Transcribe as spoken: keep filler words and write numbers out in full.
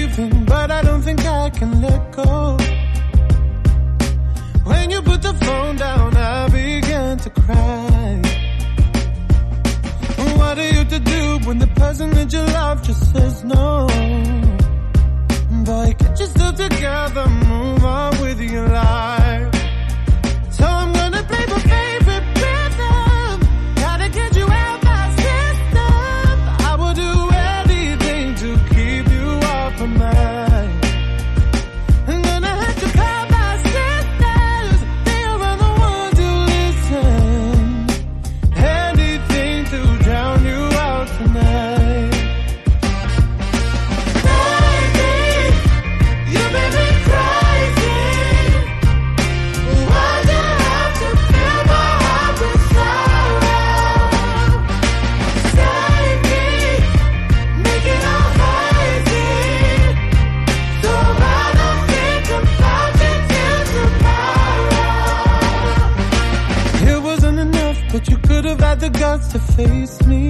leaving, but I don't think I can let go. When you put the phone down, I began to cry. What are you to do when the person that you love just says no? Boy, get yourself together, move on with your life. So I'm gonna play my favorite rhythm, gotta get you out my system. I will do anything to keep you off my mind. I'm gonna have to call my sisters, they are the ones who listen. Anything to drown you out tonight. Baby, you made me crazy. Why'd you have to fill my heart with sorrow? Save me, make it all hazy, so I don't think about you till tomorrow. It wasn't enough, but you could have had the guts to face me.